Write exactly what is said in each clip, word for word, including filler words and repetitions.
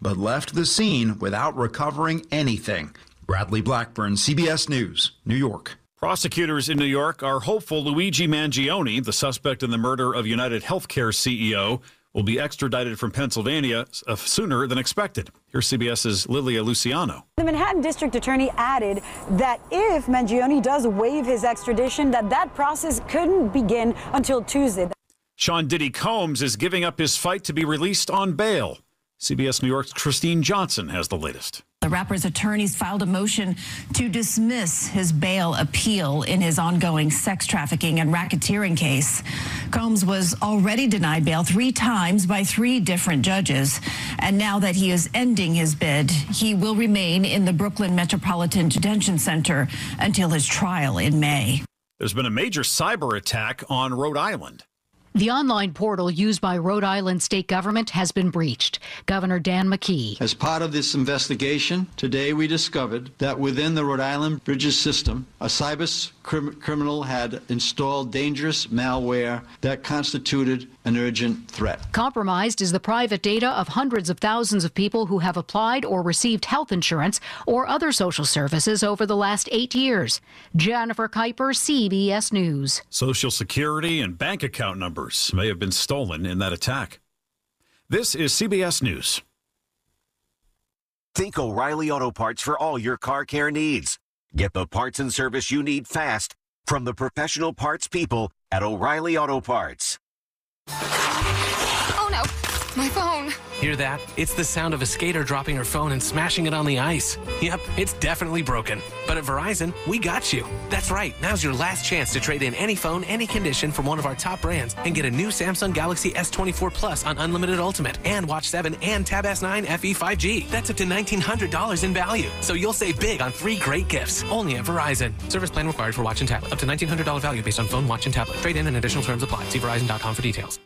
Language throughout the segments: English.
but left the scene without recovering anything. Bradley Blackburn, C B S News, New York. Prosecutors in New York are hopeful Luigi Mangione, the suspect in the murder of United Healthcare C E O, will be extradited from Pennsylvania sooner than expected. Here's CBS's Lilia Luciano. The Manhattan District Attorney added that if Mangione does waive his extradition, that that process couldn't begin until Tuesday. Sean Diddy Combs is giving up his fight to be released on bail. C B S New York's Christine Johnson has the latest. The rapper's attorneys filed a motion to dismiss his bail appeal in his ongoing sex trafficking and racketeering case. Combs was already denied bail three times by three different judges. And now that he is ending his bid, he will remain in the Brooklyn Metropolitan Detention Center until his trial in May. There's been a major cyber attack on Rhode Island. The online portal used by Rhode Island state government has been breached. Governor Dan McKee. As part of this investigation, today we discovered that within the Rhode Island Bridges system, a cyber crim- criminal had installed dangerous malware that constituted an urgent threat. Compromised is the private data of hundreds of thousands of people who have applied or received health insurance or other social services over the last eight years. Jennifer Kuiper, C B S News. Social Security and bank account numbers may have been stolen in that attack. This is C B S News. Think O'Reilly Auto Parts for all your car care needs. Get the parts and service you need fast from the professional parts people at O'Reilly Auto Parts. Oh no, my phone. Hear that? It's the sound of a skater dropping her phone and smashing it on the ice. Yep, it's definitely broken. But at Verizon, we got you. That's right. Now's your last chance to trade in any phone, any condition from one of our top brands and get a new Samsung Galaxy S twenty-four Plus on Unlimited Ultimate and Watch seven and Tab S nine F E five G. That's up to nineteen hundred dollars in value. So you'll save big on three great gifts. Only at Verizon. Service plan required for watch and tablet. Up to nineteen hundred dollars value based on phone, watch, and tablet. Trade in and additional terms apply. See Verizon dot com for details.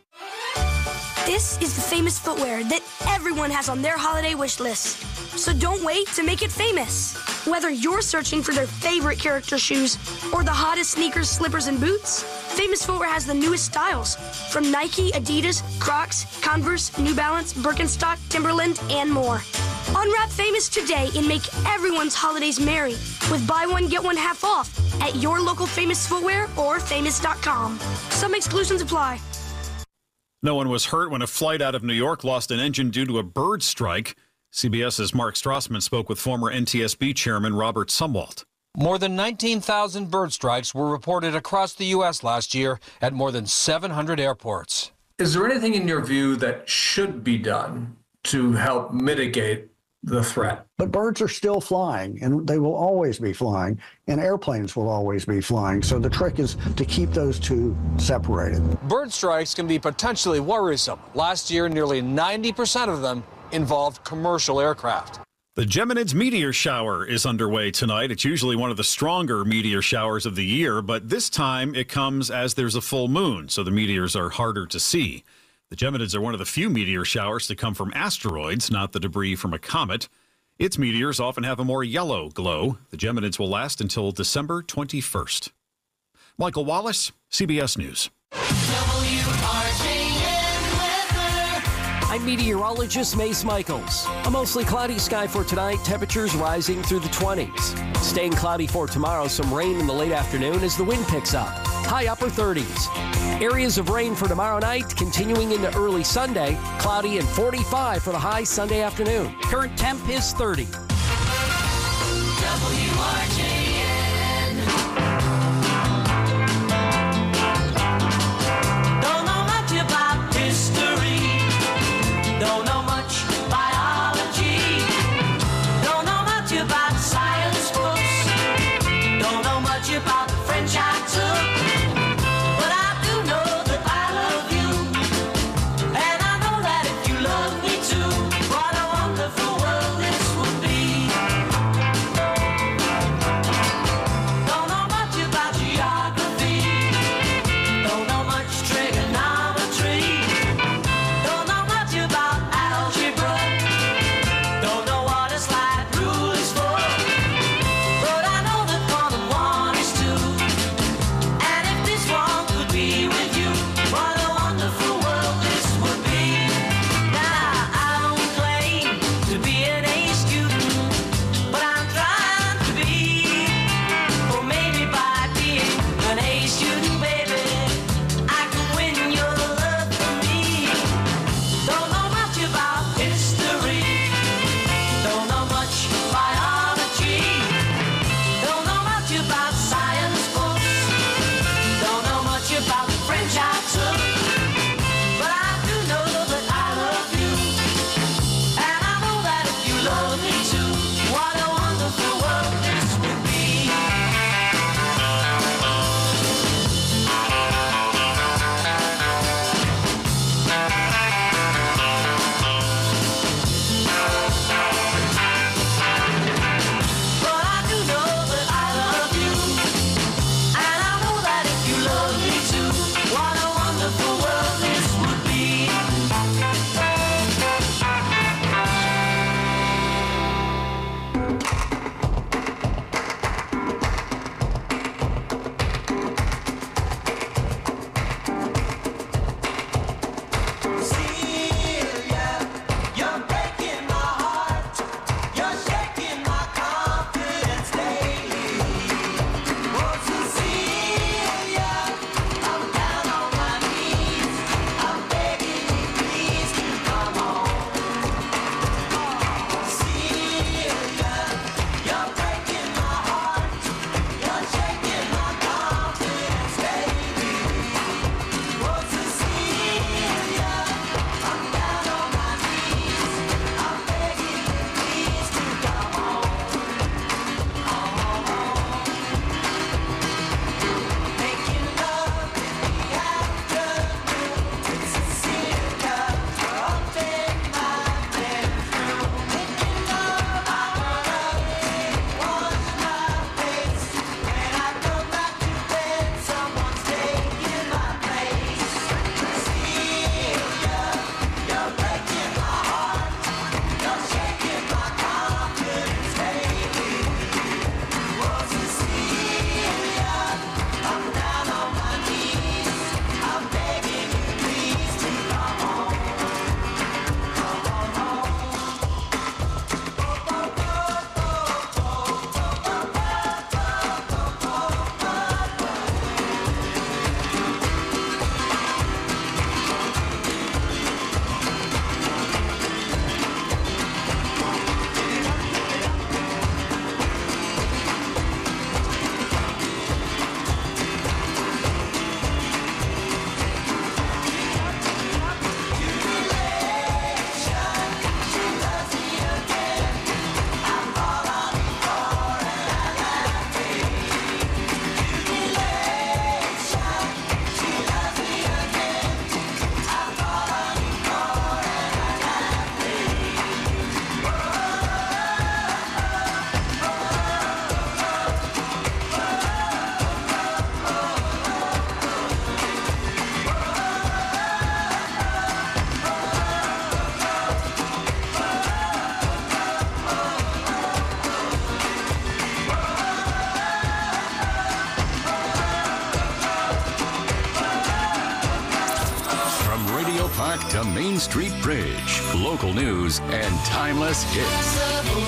This is the famous footwear that everyone has on their holiday wish list. So don't wait to make it famous. Whether you're searching for their favorite character shoes or the hottest sneakers, slippers, and boots, Famous Footwear has the newest styles from Nike, Adidas, Crocs, Converse, New Balance, Birkenstock, Timberland, and more. Unwrap Famous today and make everyone's holidays merry with buy one, get one half off at your local Famous Footwear or famous dot com. Some exclusions apply. No one was hurt when a flight out of New York lost an engine due to a bird strike. CBS's Mark Strassman spoke with former N T S B chairman Robert Sumwalt. More than nineteen thousand bird strikes were reported across the U S last year at more than seven hundred airports. Is there anything in your view that should be done to help mitigate the threat? But birds are still flying, and they will always be flying, and airplanes will always be flying. So the trick is to keep those two separated. Bird strikes can be potentially worrisome. Last year, nearly ninety percent of them involved commercial aircraft. The Geminids meteor shower is underway tonight. It's usually one of the stronger meteor showers of the year, but this time it comes as there's a full moon, so the meteors are harder to see. The Geminids are one of the few meteor showers to come from asteroids, not the debris from a comet. Its meteors often have a more yellow glow. The Geminids will last until December twenty-first. Michael Wallace, C B S News. I'm meteorologist Mace Michaels. A mostly cloudy sky for tonight, temperatures rising through the twenties. Staying cloudy for tomorrow, some rain in the late afternoon as the wind picks up. High upper thirties. Areas of rain for tomorrow night, continuing into early Sunday. Cloudy and forty-five for the high Sunday afternoon. Current temp is thirty. W R J N. Don't know much about history. Don't know much biology. Don't know much about science books. Don't know much about the French I took. But I do know that I love you. And I know that if you love me too, what a wonderful world this would be. Don't know much about geography. Don't know much trigonometry. Don't know much about Park to Main Street Bridge. Local news and timeless hits.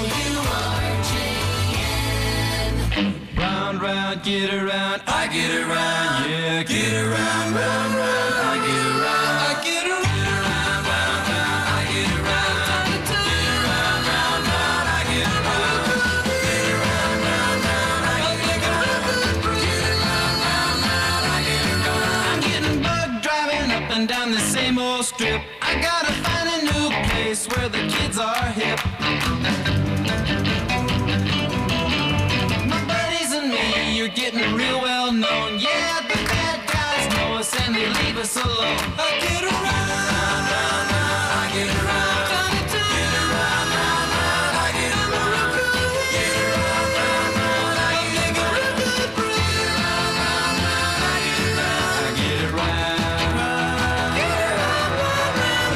Round, round, get around, I get around, yeah, get around, round, round, I get around, I get around, round, round, round, I get around, get around, round, round, I get around, get around, round, round, I get around, get around, round, round, I get around. I'm getting bugged driving up and down the same old strip. I gotta find a new place where the kids are hip. You're getting real well known. Yeah, the bad guys know us and they leave us alone. I get around, round, round, round, I get around. Get around, round, round, I get around. Get around, round, round, I get around. Get around, round, round, I get around. I get around. Get around, round, round.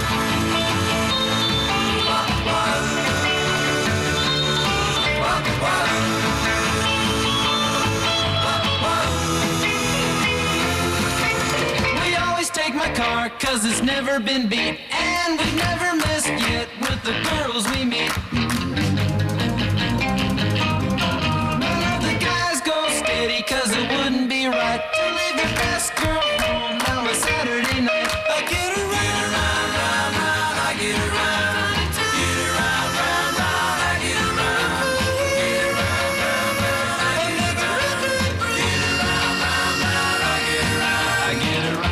Wah, wah, wah. Take my car, cause it's never been beat, and we've never messed yet with the girls we meet. None of the guys go steady, cause it wouldn't be right to leave your best girl home on a Saturday night. I get around, round, round, round, I get around. Get around, round, round, I get around. Get around, round, round, I get around. Get around, round, round, I get around. I get around.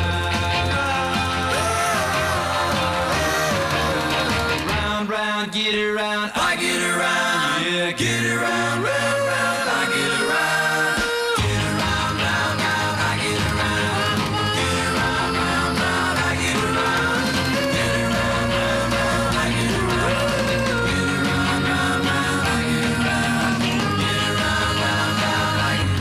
Get around, I get around, yeah, get around, round, round, I get around. Get around, round, round, I get around. Get around, round, round, I get around. Get around, round, round, I get around. Get around, round, round, I get around. Get around, round, round, I get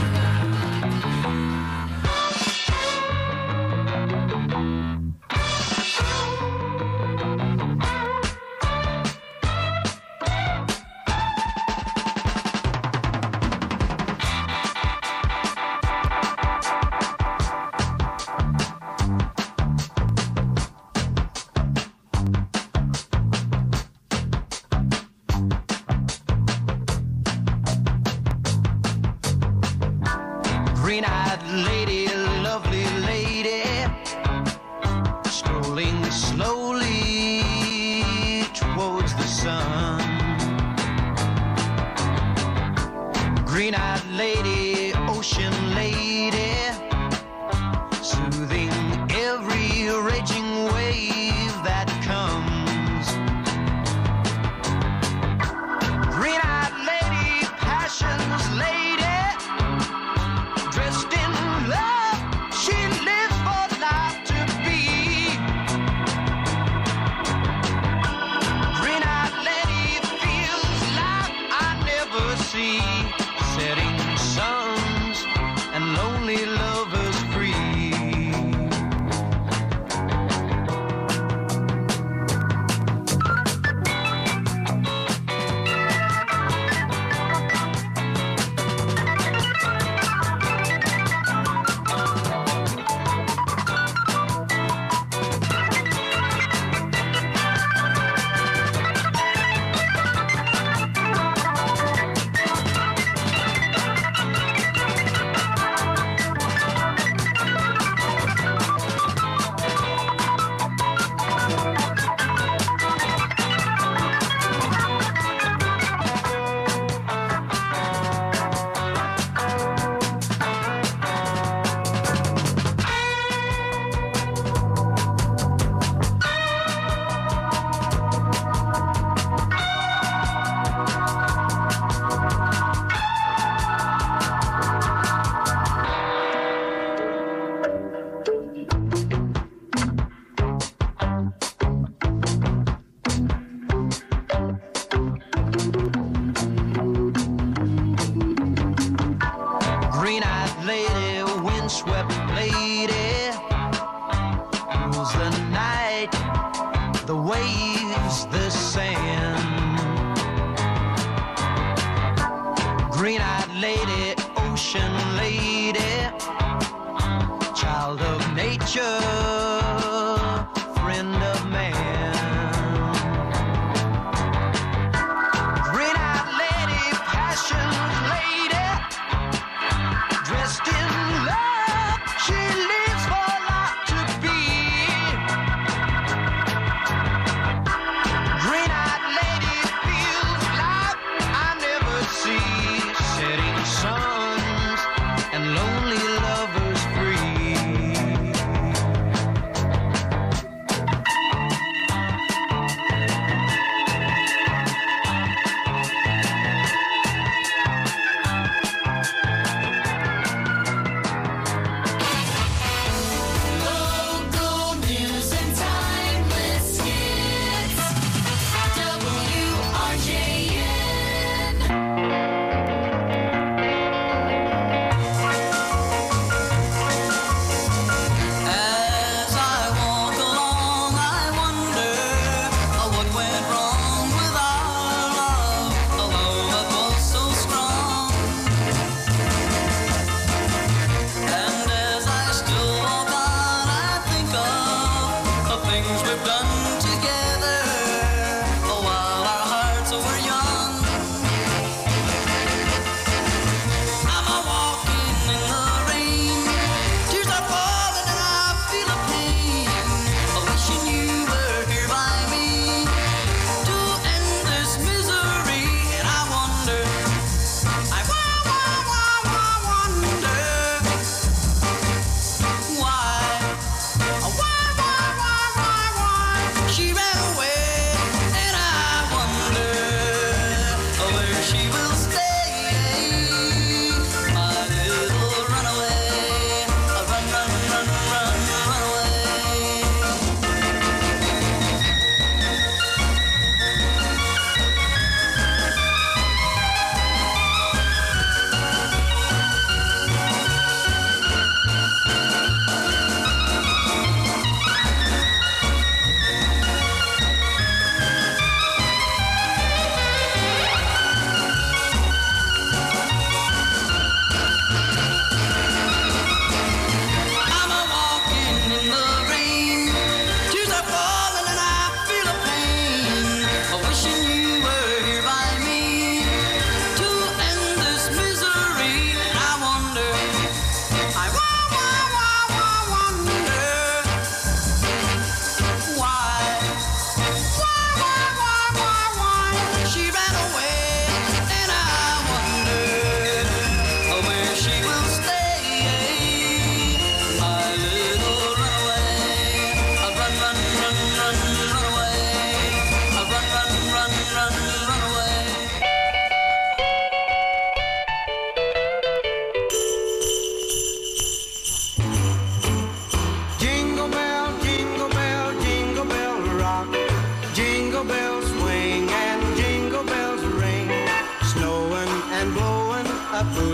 sun. Green-eyed lady, ocean lady, soothing every raging wave that comes. Green-eyed lady, passion's lady, dressed in love, she lives for life to be. Green-eyed lady feels like I never see. Setting suns and low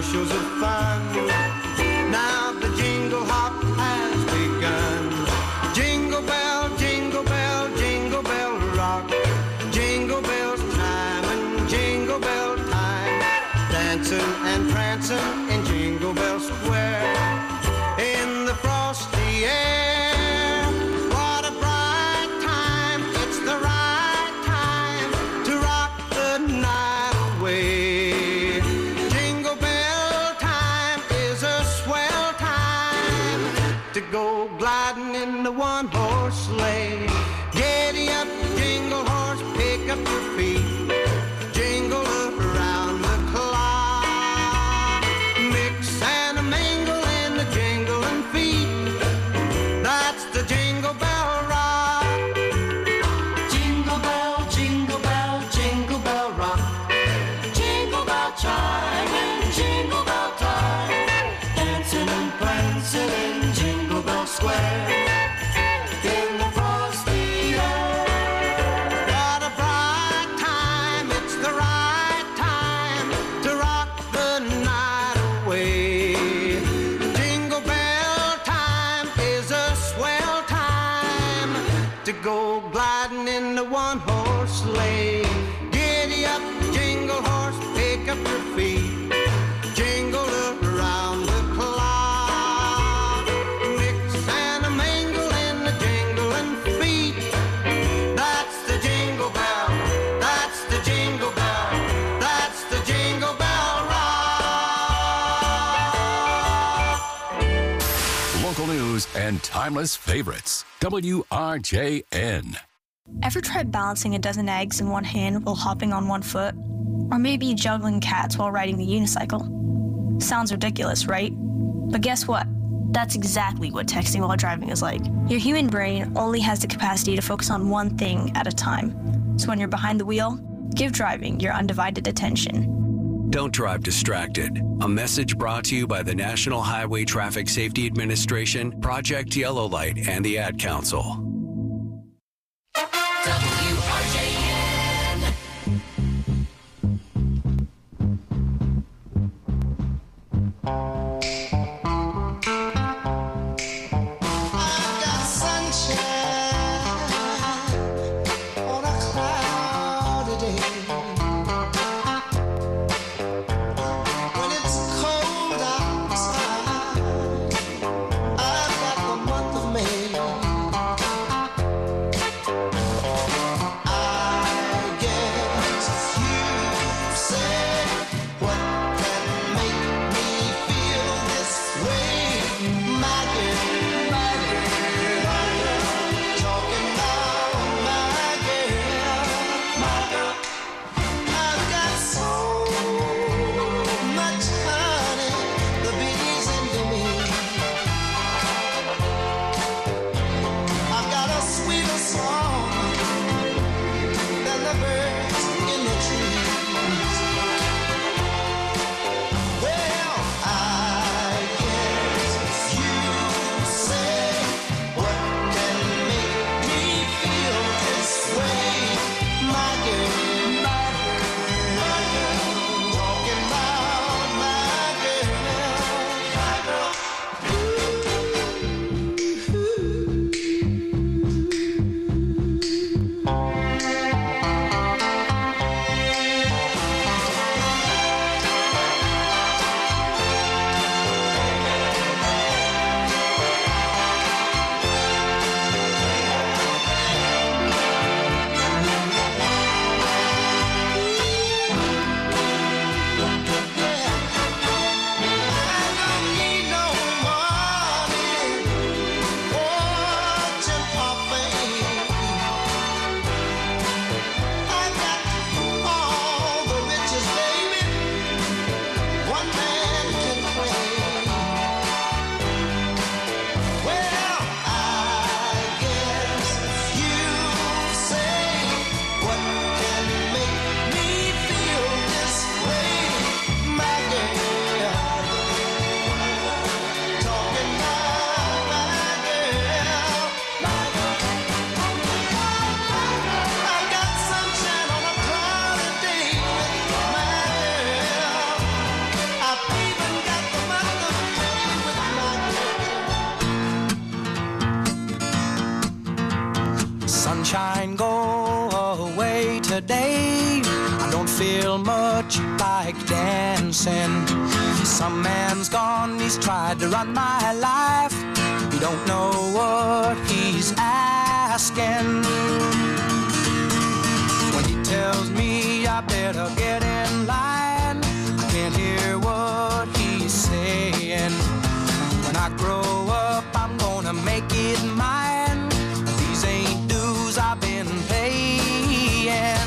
bushels of fun. Now the jingle hop has begun. Jingle bell, jingle bell, jingle bell rock. Jingle bells chime and jingle bell time. Dancing and prancing in Jingle Bell Square. In the frosty air, what a bright time. It's the right time to rock the night away. Jingle bell time is a swell time to go gliding in the one-horse sleigh. Giddy up, jingle horse, pick up your feet. Jingle around the clock. Mix and a mingle in the jingling feet. That's the Jingle Bell Rock. Jingle bell, jingle bell, jingle bell rock. Jingle bell chime and jingle bell time. Dancing and prancing in Jingle Bell Square. In the frosty air. What a bright time, it's the right time to rock the night away. Jingle bell time is a swell time to go gliding in the one-horse sleigh. Giddy up, jingle horse, pick up your feet. Jingle around the clock. Mix and a mingle in the jingling feet. That's the Jingle Bell. That's the Jingle Bell. That's the Jingle Bell Rock. Local news and timeless favorites. W R J N. Ever tried balancing a dozen eggs in one hand while hopping on one foot? Or maybe juggling cats while riding the unicycle? Sounds ridiculous, right? But guess what? That's exactly what texting while driving is like. Your human brain only has the capacity to focus on one thing at a time. So when you're behind the wheel, give driving your undivided attention. Don't drive distracted. A message brought to you by the National Highway Traffic Safety Administration, Project Yellow Light, and the Ad Council. W R J N. I've got sunshine on a cloudy day. When it's cold outside, I've got the month of May. sunshine go away today. I don't feel much like dancing. Some man's gone, he's tried to run my life. He don't know what he's asking. When he tells me I better get in line, I can't hear what he's saying. When I grow up, I'm gonna make it mine. These ain't dues I've been paying.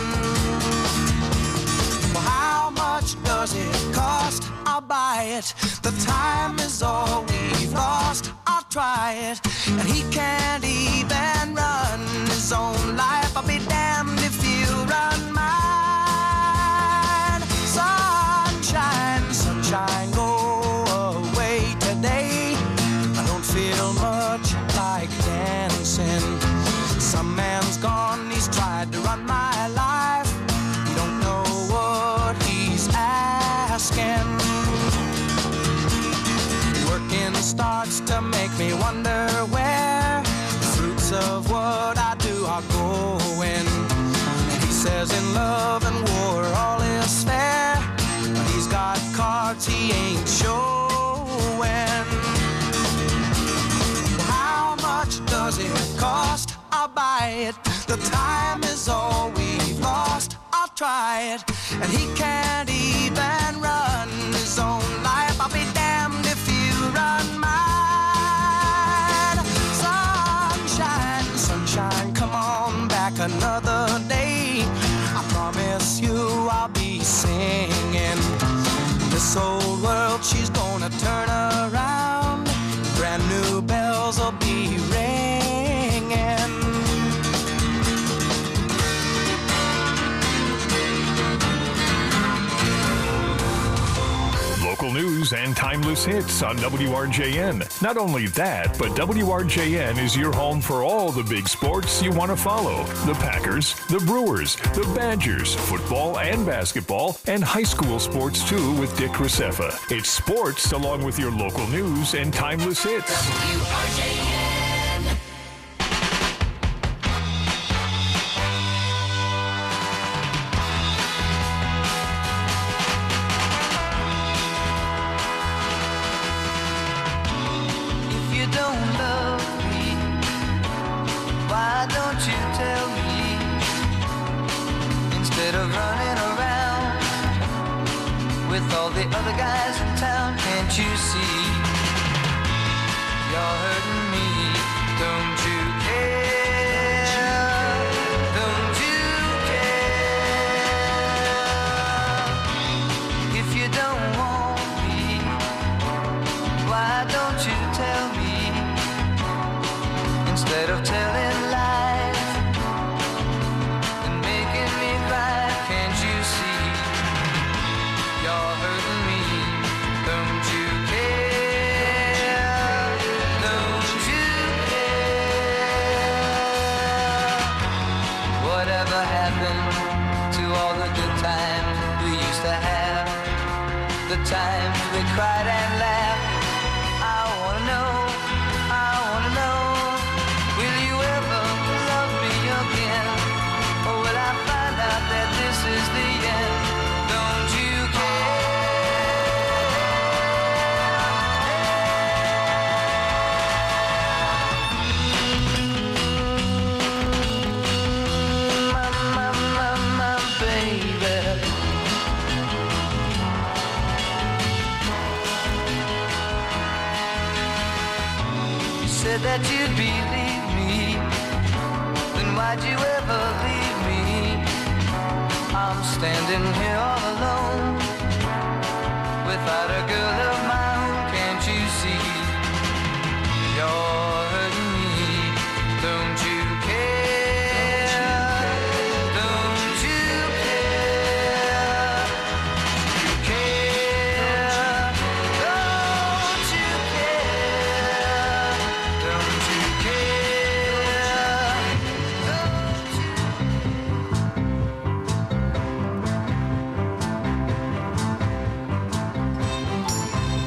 Well, how much does it cost? I'll buy it. The time is all we've lost. I'll try it. And he can't even run his own life. I'll be damned if you run mine. Sunshine, sunshine, go away today. I don't feel much like dancing. Some man's gone, he's tried to run my life. You don't know what he's asking. Working starts to make me wonder where the fruits of what I do are going. And he says in love and war all is fair, but he's got cards he ain't showing. How much does it cost? I'll buy it. The time is all we've lost. I'll try it. And he can't even run his own life. I'll be damned if you run mine. Sunshine, sunshine, come on back another day. I promise you I'll be singing. This old world, she's gonna turn around. Brand new bells will be ringing. Local news and timeless hits on W R J N. Not only that, but W R J N is your home for all the big sports you want to follow. The Packers, the Brewers, the Badgers, football and basketball, and high school sports too with Dick Graceffa. It's sports along with your local news and timeless hits. W R J N. All the other guys in town, can't you see? You're hurting me, don't you care? Don't you care? If you don't want me, why don't you tell me? Instead of telling lies and making me cry, can't you see? You're hurting me, don't you care? Don't you care? Whatever happened to all the good times we used to have? The times we cried and laughed. I wanna know, I wanna know, will you ever love me again? Or will I find out that this is the end? Don't you that you'd believe me, then why'd you ever leave me? I'm standing here all alone, without a girl of my own, can't you see? You're hurting me, don't you care? Don't you care? You care? Don't you care? Don't you care?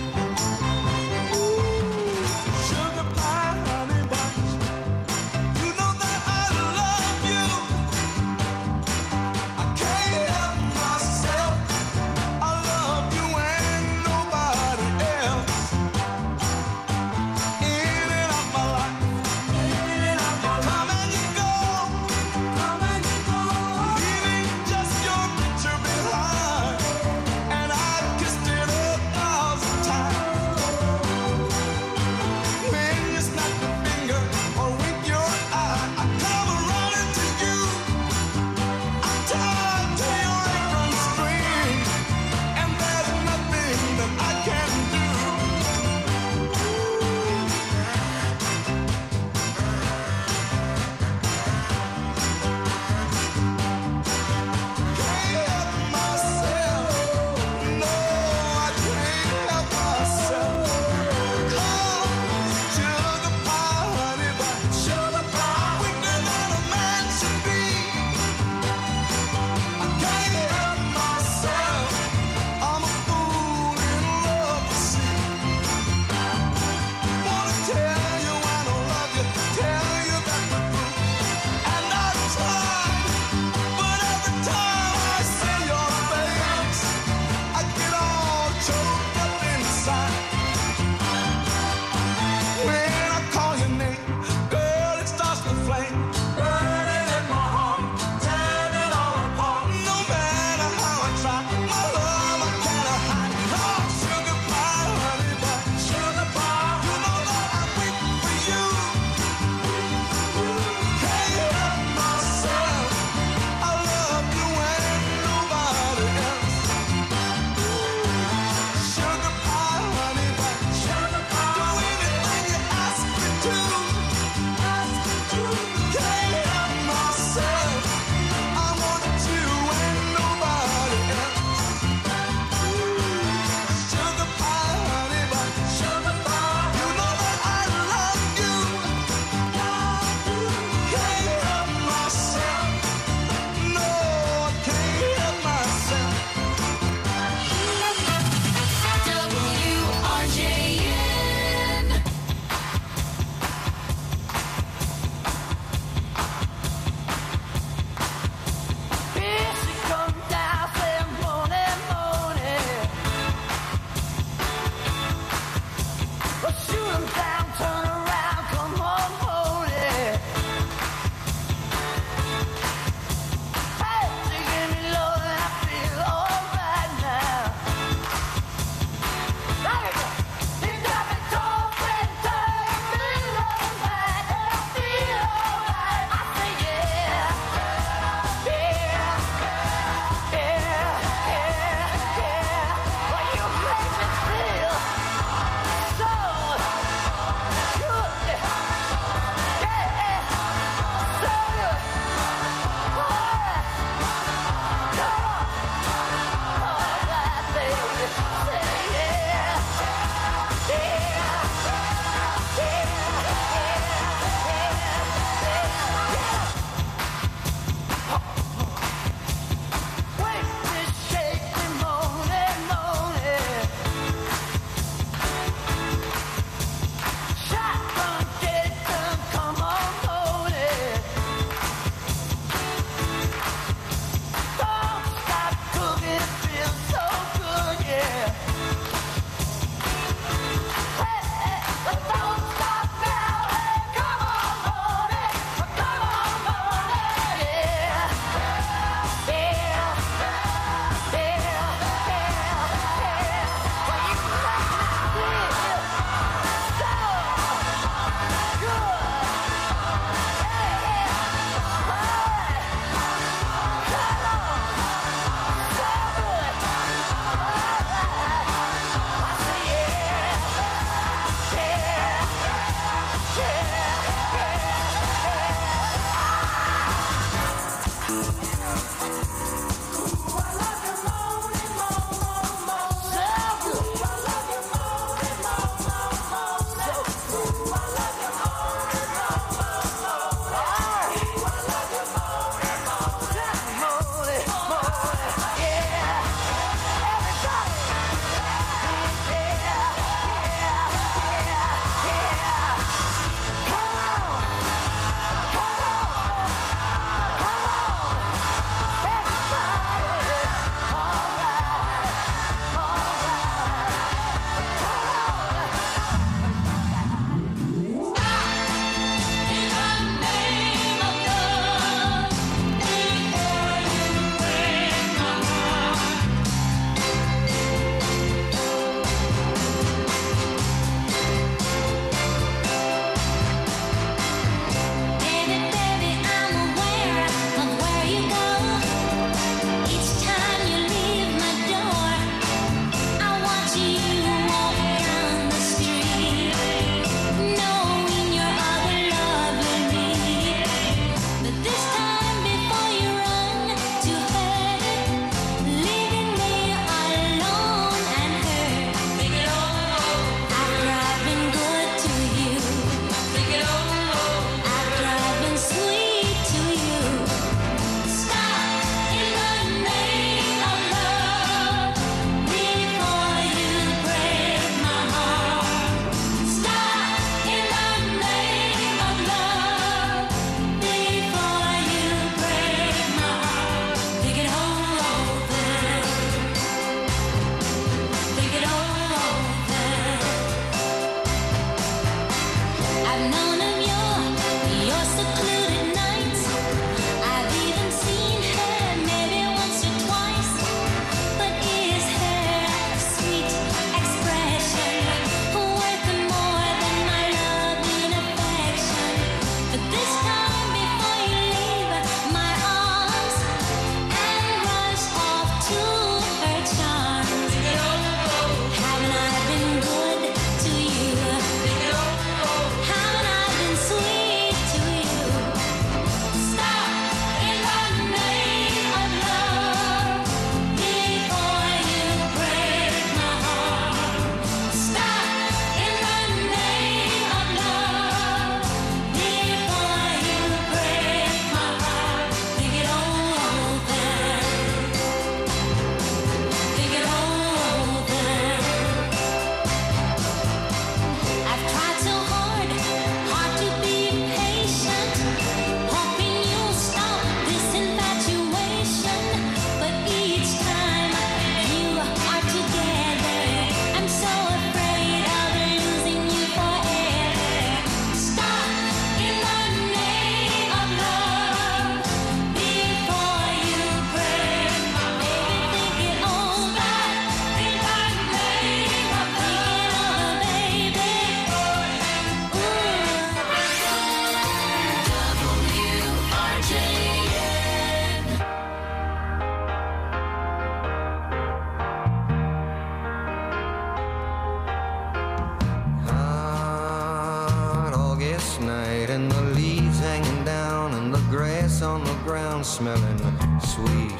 August night, and the leaves hanging down, and the grass on the ground smelling sweet.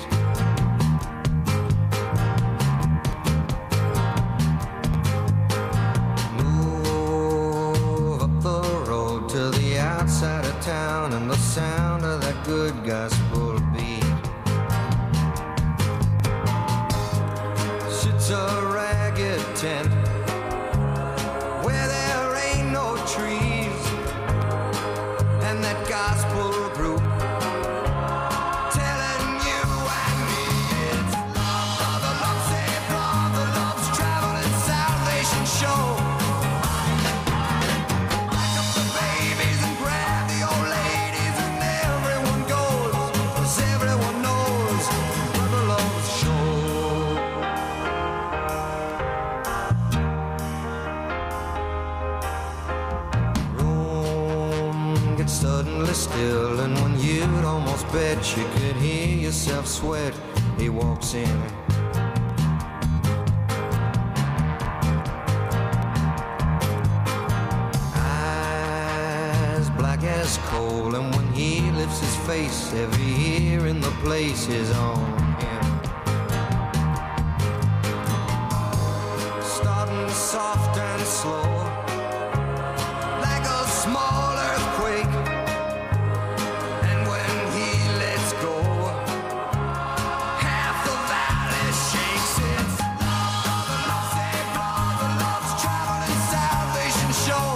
Move up the road to the outside of town, and the sound of that good gospel beat. Sits a ragged tent where there ain't no trees, and that gospel group telling you and me it's love, brother, love, say brother, love's traveling salvation show. Pack up the babies and grab the old ladies, and everyone goes, 'cause everyone knows brother loves show. Suddenly still, and when you'd almost bet you could hear yourself sweat, he walks in. Eyes black as coal, and when he lifts his face, every ear in the place is on him. Starting soft and slow, like a small earthquake. And when he lets go, half the valley shakes. It's love, brother, love, say brother, love's traveling salvation show.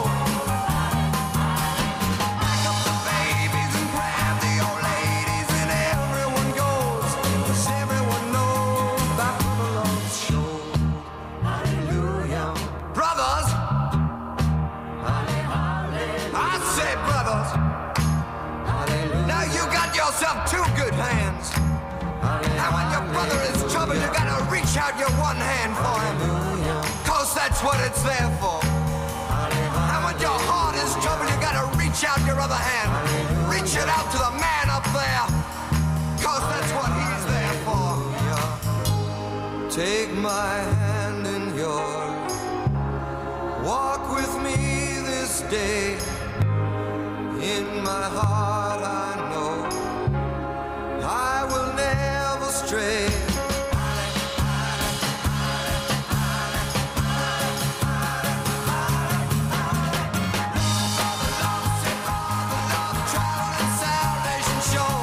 Pack up the babies and grab the old ladies, and everyone goes, 'cause everyone knows that brother loves show. Hallelujah. Brothers, I say brothers, now you got yourself two good hands. And when your brother is troubled, you gotta reach out your one hand for him, 'cause that's what it's there for. And when your heart is troubled, you gotta reach out your other hand. Reach it out to the man up there, 'cause that's what he's there for. Take my hand in yours, walk with me this day. In my heart I know I will never stray. Traveling salvation show.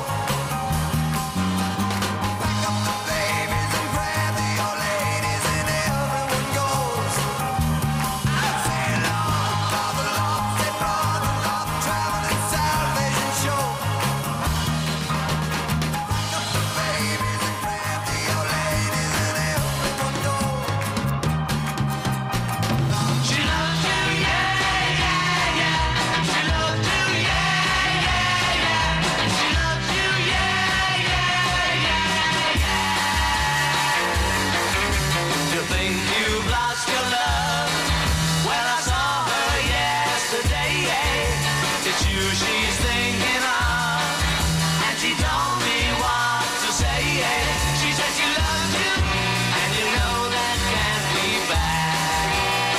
Pack up the babies and grab the old ladies, and everyone goes. I say love, brother, love, say brother, love, traveling salvation show. Pack up the babies and grab the old ladies, and everyone goes. She loves you, yeah, yeah, yeah. She loves you, yeah, yeah, yeah. She loves you, yeah, yeah, yeah, yeah. You think you've lost your love? Well, I saw her yesterday. It's you she's thinking of, and she told me what to say. She said she loves you, and you know that can't be bad.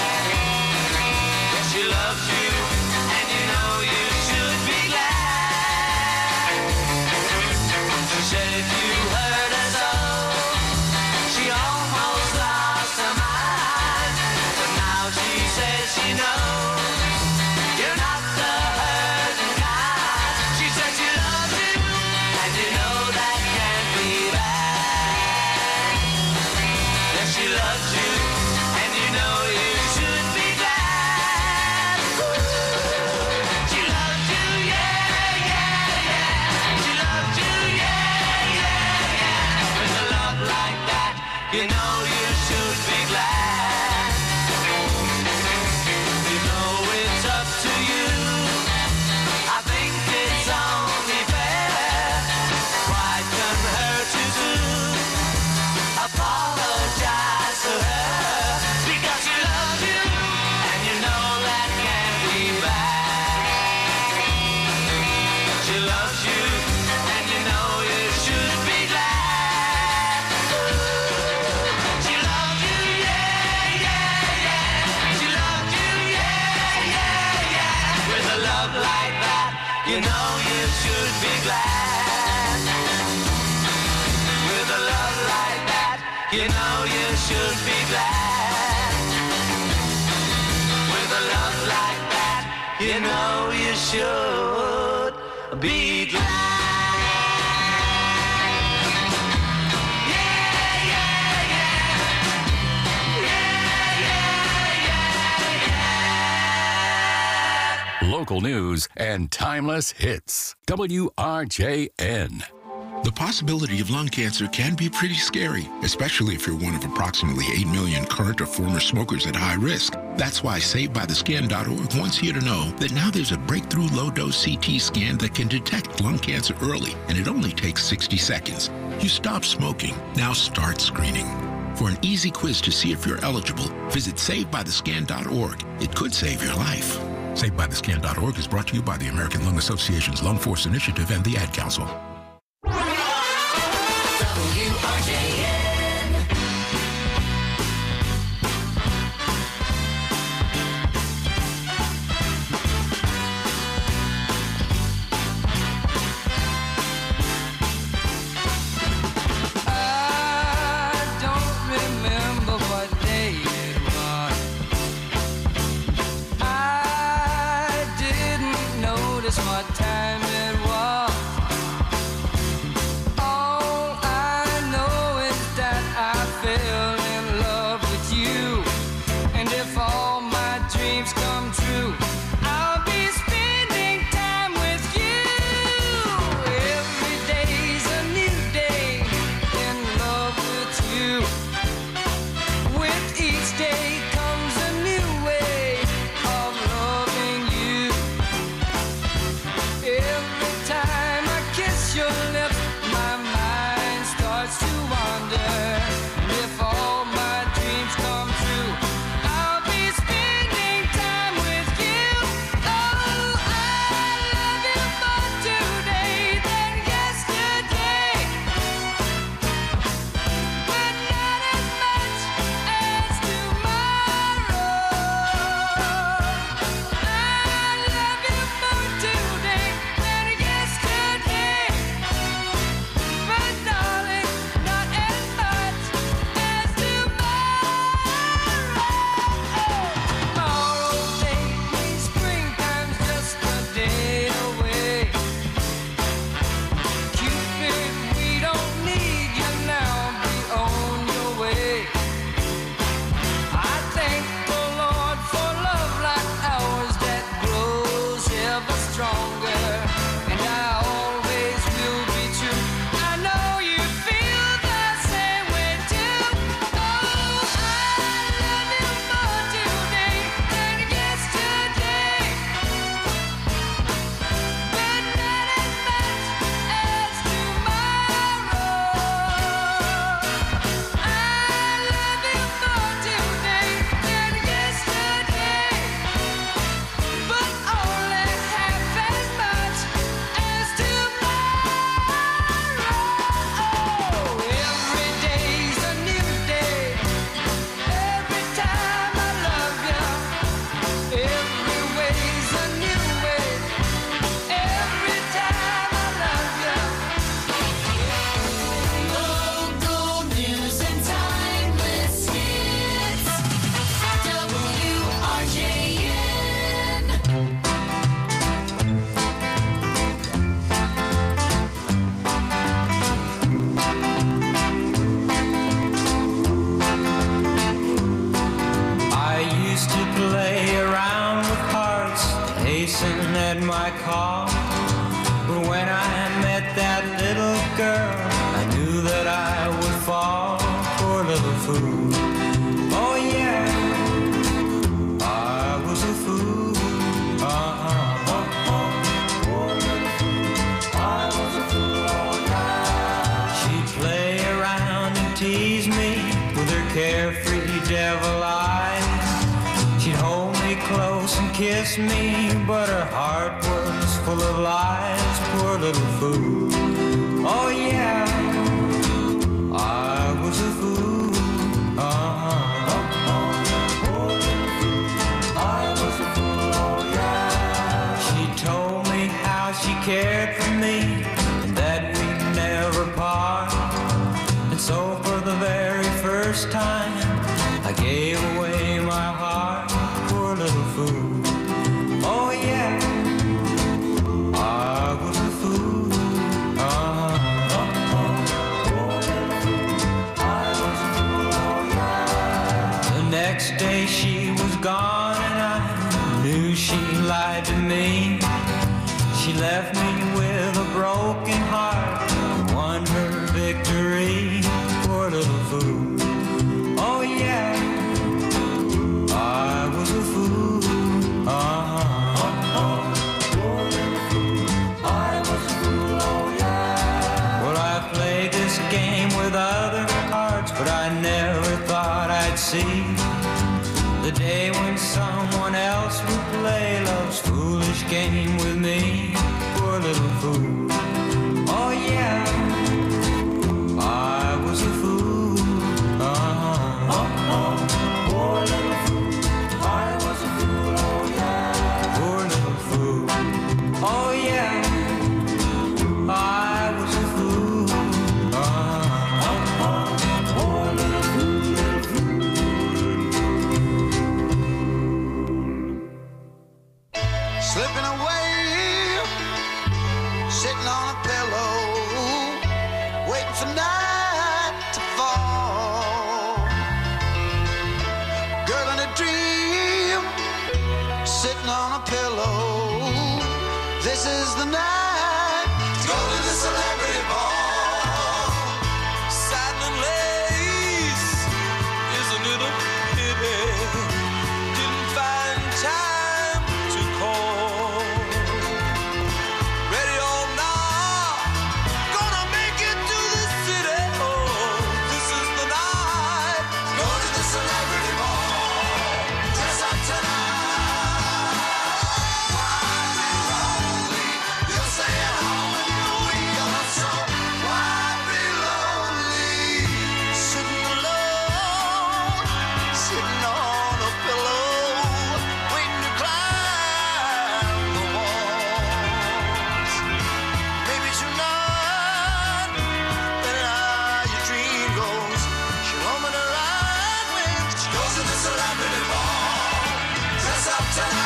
Yes, she loves you, and you know you should be glad. She said if you hurt her so, she almost lost her mind. But now she says she knows you're not the hurting kind. She said she loves you, and you know that can't be bad. Yes, she loves you, and you know you should be glad. She loves you, yeah, yeah, yeah. She loves you, yeah, yeah, yeah. With a love like that, you know you should be glad. You know it's up to you. I think it's only fair. Pride can hurt you too. Apologize to her, because she loves you, and you know that can't be bad. She loves you, and you know you should be glad. She loves you, yeah, You know you should be glad. With a love like that, you know you should be glad. Local news and timeless hits. W R J N. The possibility of lung cancer can be pretty scary, especially if you're one of approximately eight million current or former smokers at high risk. That's why Saved By The Scan dot org wants you to know that now there's a breakthrough low-dose C T scan that can detect lung cancer early, and it only takes sixty seconds. You stop smoking, now start screening. For an easy quiz to see if you're eligible, visit Saved By The Scan dot org. It could save your life. Saved By The Scan dot org is brought to you by the American Lung Association's Lung Force Initiative and the Ad Council. W R J N. I don't remember what day it was. I didn't notice what time it was. All I know is that I fell in love with you. And if all my dreams come true, I'll be spending time with you. Every day's a new day in love with you. With each day comes a new way of loving you. Every time I kiss your lips, my mind starts to wander. And if all my dreams come true, I'll be spending time with you. Oh, I love you more today than yesterday, but not as much as tomorrow. I love you more today than yesterday, but darling, not as much as tomorrow. Tomorrow day means springtime's just a day away. Cupid, we don't need you now, be on your way. I thank the Lord for love like ours that grows ever stronger, and I always will be true. I know you feel the same way too. Oh, I love you more today than yesterday, but not as much as tomorrow. I love you more today than yesterday, but only half as much as tomorrow. Every day's a new day. Every time I love you, every way's a new way. Every time I love you. Local news and timeless hits. W R J N. I used to play around with hearts, hasten at my call. But when I met that little girl, I knew that I would fall. Poor little fool. Oh yeah, I was a fool. Uh-huh. Poor little fool. I was a fool. Oh yeah. She'd play around and tease me with her carefree devil eyes. She'd hold me close and kiss me, but her heart was full of lies. Poor little fool. Oh yeah, I was a fool. Uh-huh. Poor little fool. I was a fool. Oh yeah. She told me how she cared for me and that we'd never part. And so for the very first first time I gave away my heart, poor little fool. Oh yeah, I was a fool. Uh-huh. I was a fool, oh yeah. The next day she was gone and I knew she lied to me. She left me with a broken heart, won her victory, poor little fool. Oh yeah, I was a fool. Uh-huh. Poor little fool. I was a fool, oh yeah. Well, I played this game with other hearts, but I never thought I'd see the day when someone else would play love's foolish game with me, poor little fool. Oh yeah, I was a fool. Uh-huh. Uh-huh. Poor little fool. I was a fool. Oh yeah. Poor little fool. Oh yeah. I was a fool. Uh-huh. Uh-huh. Poor little fool. Slipping away, sitting on a pillow, waiting for night to fall. Girl in a dream, sitting on a pillow. This is the night to go to the celebrity ball. Satin and lace, isn't it a pity? Didn't find time to call. Ready or not, gonna make it to the city. Oh, this is the night. Go to the celebrity ball. Dress up tonight. Why be lonely? You'll stay at home and you'll be alone. So why be lonely? Sitting alone, sitting on a pillow, waiting to climb the walls. Maybe tonight, better how your dream goes. She'll open her eyes when she goes to the celebrity ball. Dress up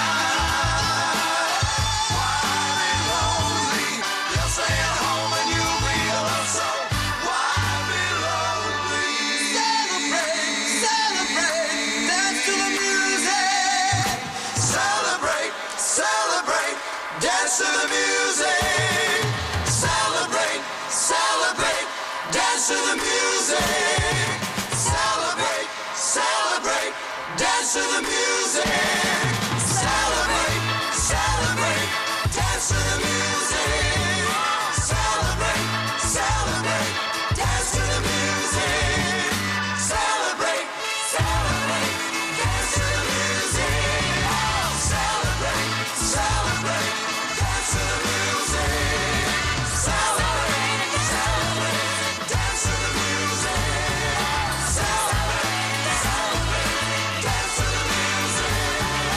tonight. Why be lonely? You'll stay at home and you'll be alone. So why be lonely? Celebrate, celebrate, dance to the music. Celebrate, celebrate, dance to the music. Celebrate, celebrate, dance to the music. Celebrate, celebrate, dance to the music. Celebrate, celebrate, dance to the music. Celebrate, celebrate, dance to the music. Celebrate, celebrate, dance to the music. Celebrate, celebrate, dance to the music. Celebrate, celebrate, dance to the music. Celebrate, celebrate, dance to the music.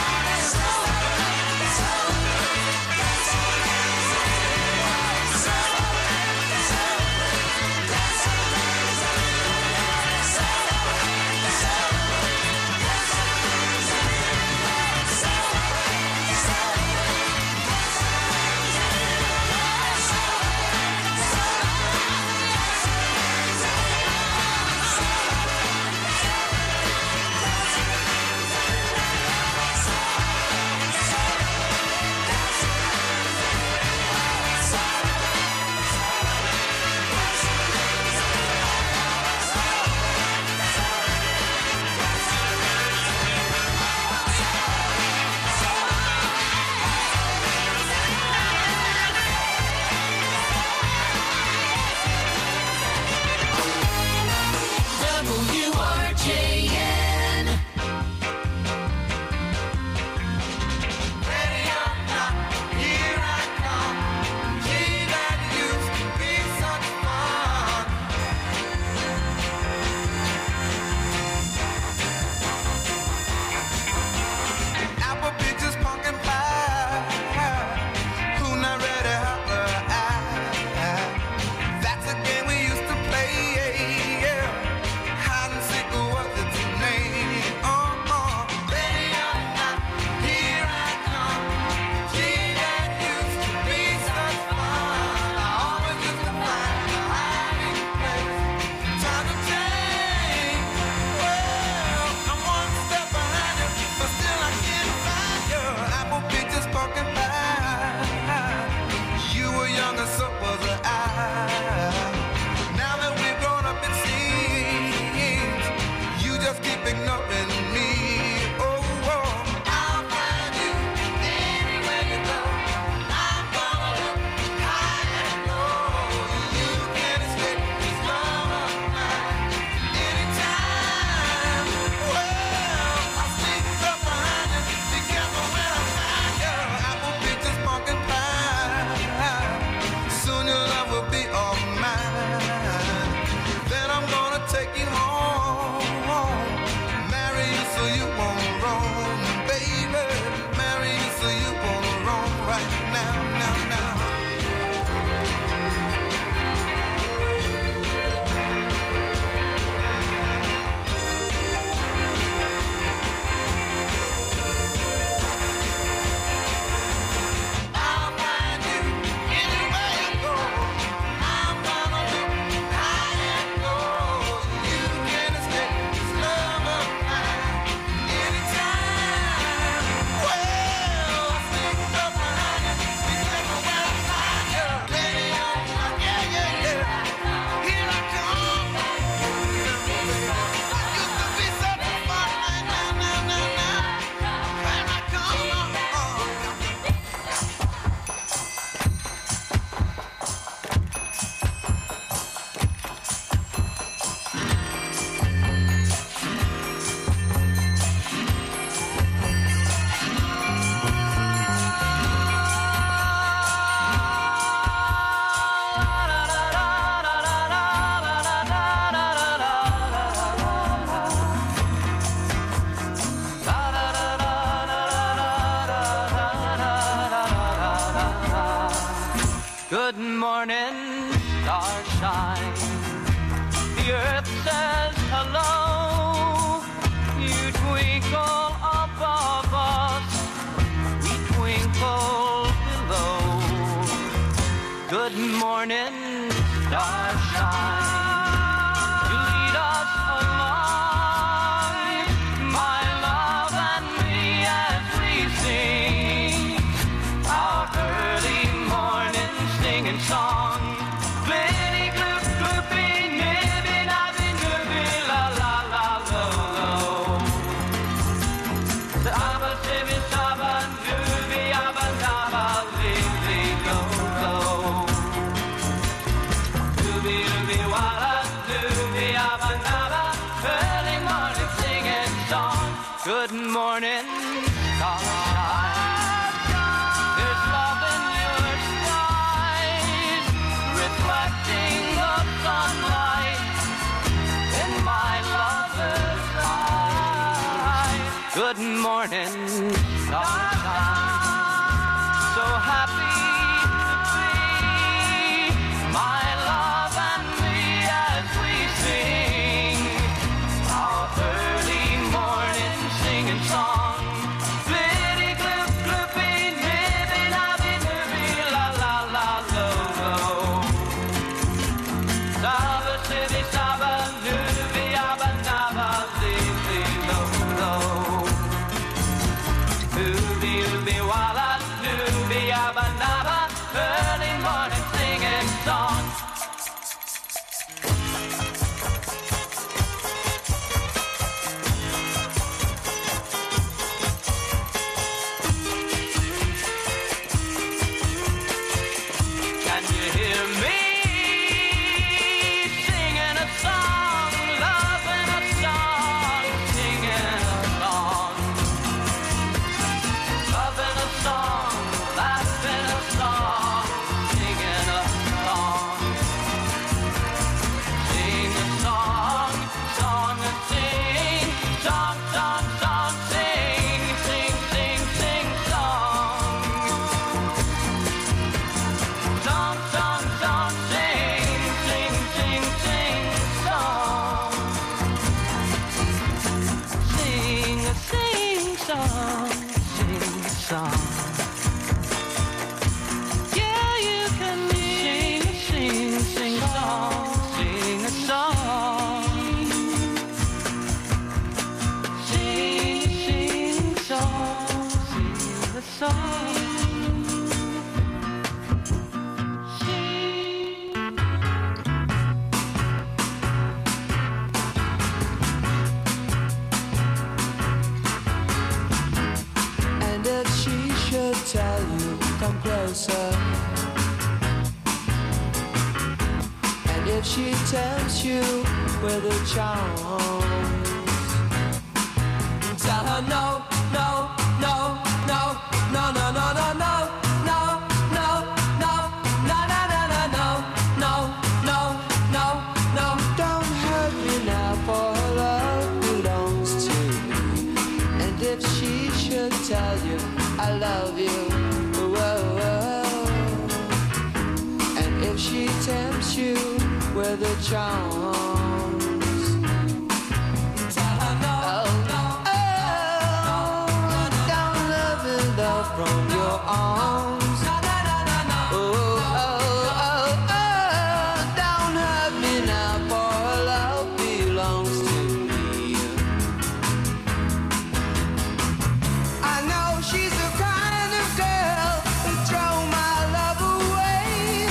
Good morning, starshine. The earth says hello. You twinkle above us, we twinkle below. Good morning, starshine. You lead us along, my love and me, as we sing our early morning singing song. Glitty, gloop, gloopy, nibby, nabby, nibby, la, la, la, lo, lo. Saba, sibby, saba, nubby, abba, nabba, lily, lo, lo. Dooby, dooby, walla, dooby, abba, nabba, early morning singing song. Good morning, starshine. There's love in your eyes, reflecting the sunlight in my lover's eyes. Good morning, starshine. So happy to be my love and me as we sing our early morning singing song. Glitty, gloop, gloopy, nibby, nabby, nibby, la, la, la, lo, lo. Saba, sibby, saba, nubby, abba, nabba, lily, lo, lo. Dooby, dooby, walla, dooby, abba, nabba, early morning singing song. Can you hear me singing a song, loving a song, singing a song, loving a song, laughing a song, singing a song, sing a song, song and sing, song, song, song, sing, sing, sing, sing, song. Song, song, song, sing, sing, sing, sing, song. Sing a sing song, sing a song. Yeah, you can sing a sing, sing song, sing a song. Sing, sing song, sing a song. And if she should tell you, come closer. And if she tempts you with her charms, tell her no, no, no, no, no, no, no, no, no, no, no, no, no, no, no, no, no, no, no, no. Don't hurt me now, for her love belongs to me. And if she should tell you I love you, whoa, whoa. And if she tempts you with her charms, tell her no, no, oh, don't love and love from your arms. Oh, oh, oh, oh, don't hurt me now, for her love belongs to me. I know she's the kind of girl who throw my love away,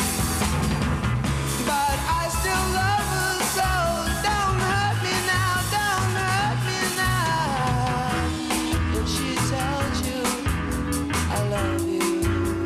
but I still love her so. Don't hurt me now, don't hurt me now. If she tells you I love you,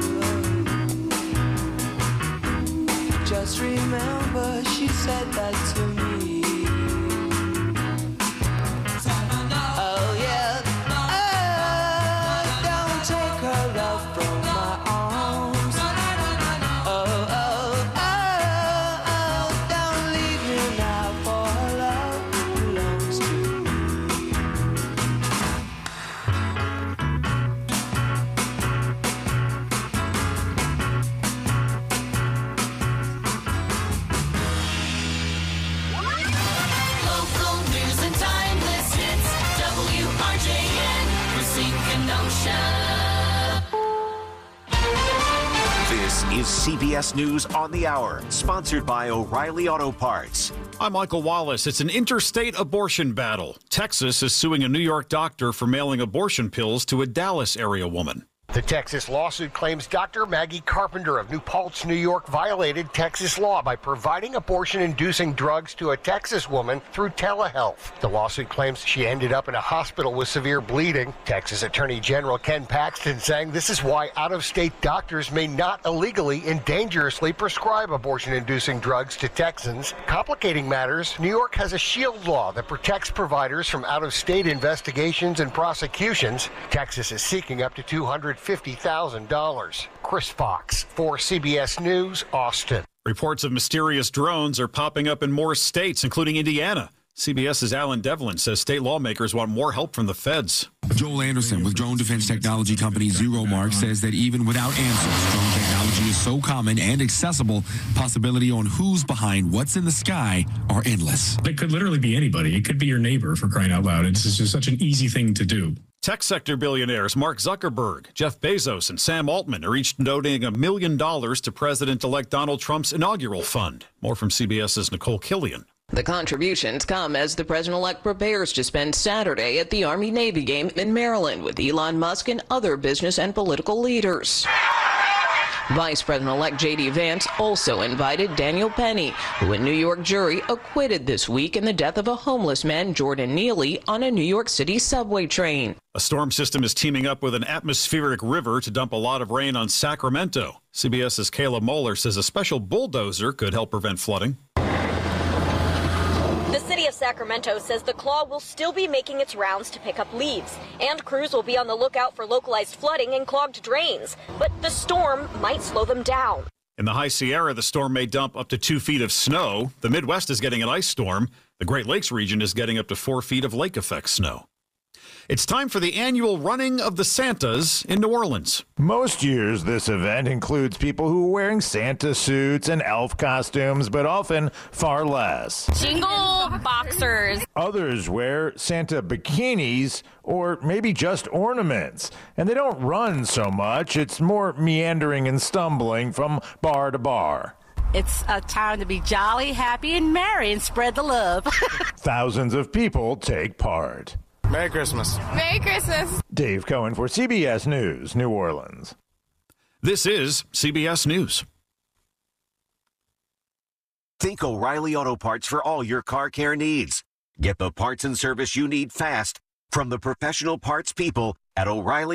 is C B S News on the Hour, sponsored by O'Reilly Auto Parts. I'm Michael Wallace. It's an interstate abortion battle. Texas is suing a New York doctor for mailing abortion pills to a Dallas area woman. The Texas lawsuit claims Doctor Maggie Carpenter of New Paltz, New York, violated Texas law by providing abortion-inducing drugs to a Texas woman through telehealth. The lawsuit claims she ended up in a hospital with severe bleeding. Texas Attorney General Ken Paxton saying this is why out-of-state doctors may not illegally and dangerously prescribe abortion-inducing drugs to Texans. Complicating matters, New York has a shield law that protects providers from out-of-state investigations and prosecutions. Texas is seeking up to two hundred fifty thousand dollars. Chris Fox for C B S News, Austin. Reports of mysterious drones are popping up in more states, including Indiana. CBS's Alan Devlin says state lawmakers want more help from the feds. Joel Anderson with drone defense technology company Zero Mark says that even without answers, drone technology is so common and accessible, possibility on who's behind what's in the sky are endless. It could literally be anybody. It could be your neighbor, for crying out loud. It's just such an easy thing to do. Tech sector billionaires Mark Zuckerberg, Jeff Bezos, and Sam Altman are each donating a million dollars to President-elect Donald Trump's inaugural fund. More from CBS's Nicole Killian. The contributions come as the president-elect prepares to spend Saturday at the Army-Navy game in Maryland with Elon Musk and other business and political leaders. Vice President-elect J D Vance also invited Daniel Penny, who a New York jury acquitted this week in the death of a homeless man, Jordan Neely, on a New York City subway train. A storm system is teaming up with an atmospheric river to dump a lot of rain on Sacramento. CBS's Kayla Moeller says a special bulldozer could help prevent flooding. The city of Sacramento says the claw will still be making its rounds to pick up leaves, and crews will be on the lookout for localized flooding and clogged drains. But the storm might slow them down. In the High Sierra, the storm may dump up to two feet of snow. The Midwest is getting an ice storm. The Great Lakes region is getting up to four feet of lake effect snow. It's time for the annual running of the Santas in New Orleans. Most years, this event includes people who are wearing Santa suits and elf costumes, but often far less. Jingle boxers. Others wear Santa bikinis or maybe just ornaments. And they don't run so much. It's more meandering and stumbling from bar to bar. It's a time to be jolly, happy, and merry and spread the love. Thousands of people take part. Merry Christmas. Merry Christmas. Dave Cohen for C B S News, New Orleans. This is C B S News. Think O'Reilly Auto Parts for all your car care needs. Get the parts and service you need fast from the professional parts people at O'Reilly.